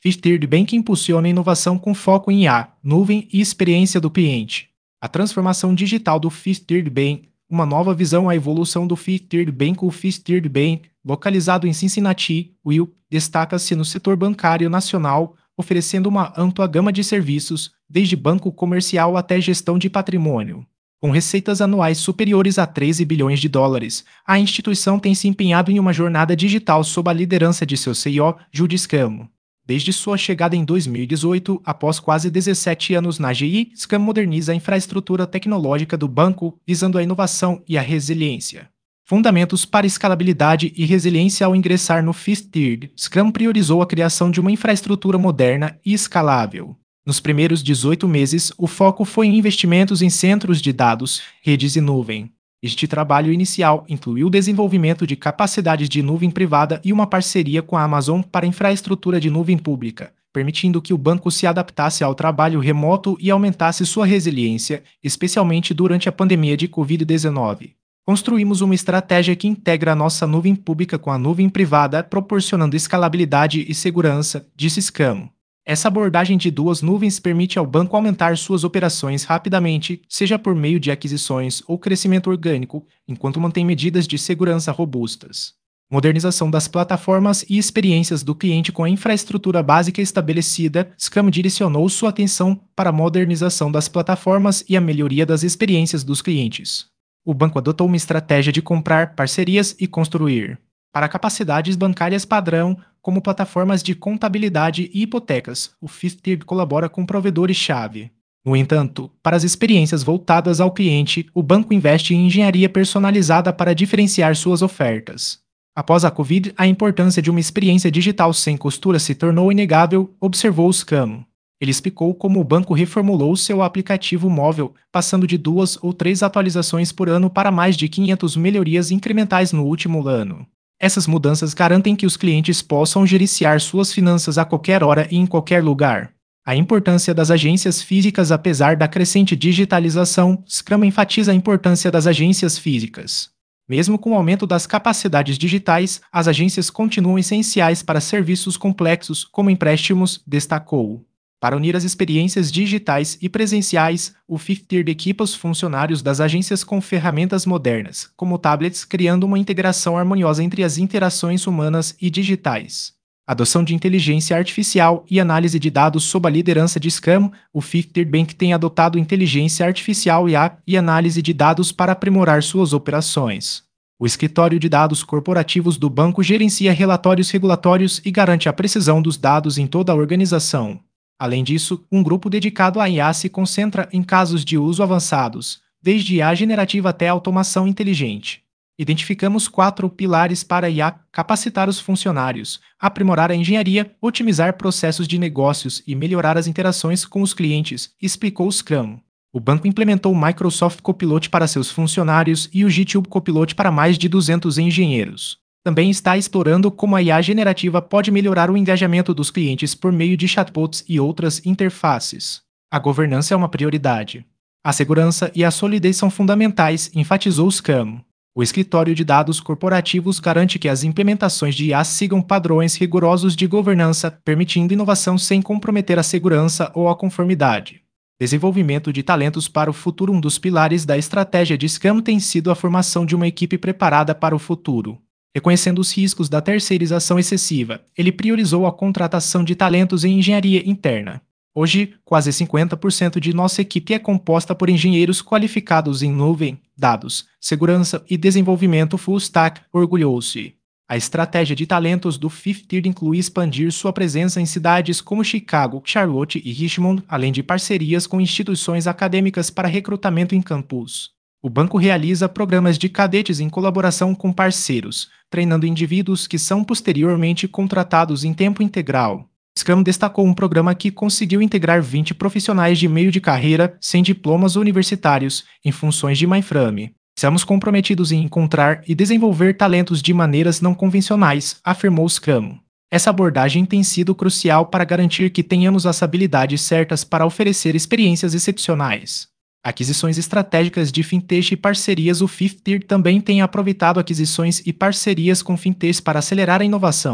Fifth Bank impulsiona a inovação com foco em IA, nuvem e experiência do cliente. A transformação digital do Fifth Bank, uma nova visão à evolução do Fifth Bank. O Fifth Bank, localizado em Cincinnati, Will, destaca-se no setor bancário nacional, oferecendo uma ampla gama de serviços, desde banco comercial até gestão de patrimônio. Com receitas anuais superiores a 13 bilhões de dólares, a instituição tem se empenhado em uma jornada digital sob a liderança de seu CEO, Judy Scamo. Desde sua chegada em 2018, após quase 17 anos na GI, Scam moderniza a infraestrutura tecnológica do banco, visando a inovação e a resiliência. Fundamentos para escalabilidade e resiliência. Ao ingressar no Fifth, Scam priorizou a criação de uma infraestrutura moderna e escalável. Nos primeiros 18 meses, o foco foi em investimentos em centros de dados, redes e nuvem. Este trabalho inicial incluiu o desenvolvimento de capacidades de nuvem privada e uma parceria com a Amazon para infraestrutura de nuvem pública, permitindo que o banco se adaptasse ao trabalho remoto e aumentasse sua resiliência, especialmente durante a pandemia de Covid-19. Construímos uma estratégia que integra a nossa nuvem pública com a nuvem privada, proporcionando escalabilidade e segurança, disse Scamo. Essa abordagem de duas nuvens permite ao banco aumentar suas operações rapidamente, seja por meio de aquisições ou crescimento orgânico, enquanto mantém medidas de segurança robustas. Modernização das plataformas e experiências do cliente. Com a infraestrutura básica estabelecida, Scam direcionou sua atenção para a modernização das plataformas e a melhoria das experiências dos clientes. O banco adotou uma estratégia de comprar parcerias e construir. Para capacidades bancárias padrão, como plataformas de contabilidade e hipotecas, o Fifth colabora com provedores-chave. No entanto, para as experiências voltadas ao cliente, o banco investe em engenharia personalizada para diferenciar suas ofertas. Após a Covid, a importância de uma experiência digital sem costura se tornou inegável, observou Scamo. Ele explicou como o banco reformulou seu aplicativo móvel, passando de 2 ou 3 atualizações por ano para mais de 500 melhorias incrementais no último ano. Essas mudanças garantem que os clientes possam gerenciar suas finanças a qualquer hora e em qualquer lugar. A importância das agências físicas. Apesar da crescente digitalização, Scrum enfatiza a importância das agências físicas. Mesmo com o aumento das capacidades digitais, as agências continuam essenciais para serviços complexos como empréstimos, destacou. Para unir as experiências digitais e presenciais, o Fifth equipa os funcionários das agências com ferramentas modernas, como tablets, criando uma integração harmoniosa entre as interações humanas e digitais. Adoção de inteligência artificial e análise de dados. Sob a liderança de Scam, o Fifth Bank tem adotado inteligência artificial IA e análise de dados para aprimorar suas operações. O escritório de dados corporativos do banco gerencia relatórios regulatórios e garante a precisão dos dados em toda a organização. Além disso, um grupo dedicado à IA se concentra em casos de uso avançados, desde IA generativa até automação inteligente. Identificamos 4 pilares para a IA: capacitar os funcionários, aprimorar a engenharia, otimizar processos de negócios e melhorar as interações com os clientes, explicou Scrum. O banco implementou o Microsoft Copilot para seus funcionários e o GitHub Copilot para mais de 200 engenheiros. Também está explorando como a IA generativa pode melhorar o engajamento dos clientes por meio de chatbots e outras interfaces. A governança é uma prioridade. A segurança e a solidez são fundamentais, enfatizou Scamo. O escritório de dados corporativos garante que as implementações de IA sigam padrões rigorosos de governança, permitindo inovação sem comprometer a segurança ou a conformidade. Desenvolvimento de talentos para o futuro. Um dos pilares da estratégia de Scamo tem sido a formação de uma equipe preparada para o futuro. Reconhecendo os riscos da terceirização excessiva, ele priorizou a contratação de talentos em engenharia interna. Hoje, quase 50% de nossa equipe é composta por engenheiros qualificados em nuvem, dados, segurança e desenvolvimento full stack, orgulhou-se. A estratégia de talentos do Fifth inclui expandir sua presença em cidades como Chicago, Charlotte e Richmond, além de parcerias com instituições acadêmicas para recrutamento em campus. O banco realiza programas de cadetes em colaboração com parceiros, treinando indivíduos que são posteriormente contratados em tempo integral. Scrum destacou um programa que conseguiu integrar 20 profissionais de meio de carreira sem diplomas universitários em funções de mainframe. Estamos comprometidos em encontrar e desenvolver talentos de maneiras não convencionais, afirmou Scrum. Essa abordagem tem sido crucial para garantir que tenhamos as habilidades certas para oferecer experiências excepcionais. Aquisições estratégicas de fintech e parcerias. O Fifth também tem aproveitado aquisições e parcerias com fintechs para acelerar a inovação.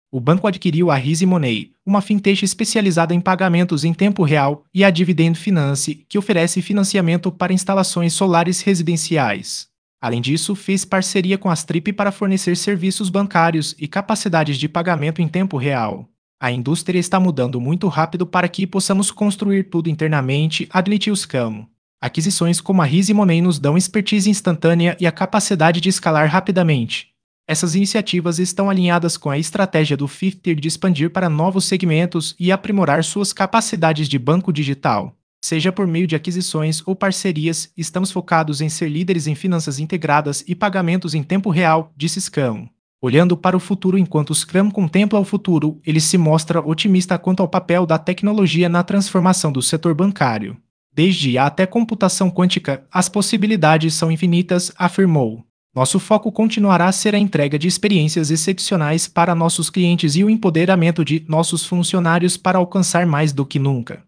O banco adquiriu a Easy Money, uma fintech especializada em pagamentos em tempo real, e a Dividend Finance, que oferece financiamento para instalações solares residenciais. Além disso, fez parceria com a Strip para fornecer serviços bancários e capacidades de pagamento em tempo real. A indústria está mudando muito rápido para que possamos construir tudo internamente, admitiu Scam. Aquisições como a Easy Money nos dão expertise instantânea e a capacidade de escalar rapidamente. Essas iniciativas estão alinhadas com a estratégia do Fifth Tier de expandir para novos segmentos e aprimorar suas capacidades de banco digital. Seja por meio de aquisições ou parcerias, estamos focados em ser líderes em finanças integradas e pagamentos em tempo real, disse Scam. Olhando para o futuro enquanto Scrum contempla o futuro, ele se mostra otimista quanto ao papel da tecnologia na transformação do setor bancário. Desde IA até computação quântica, as possibilidades são infinitas, afirmou. Nosso foco continuará a ser a entrega de experiências excepcionais para nossos clientes e o empoderamento de nossos funcionários para alcançar mais do que nunca.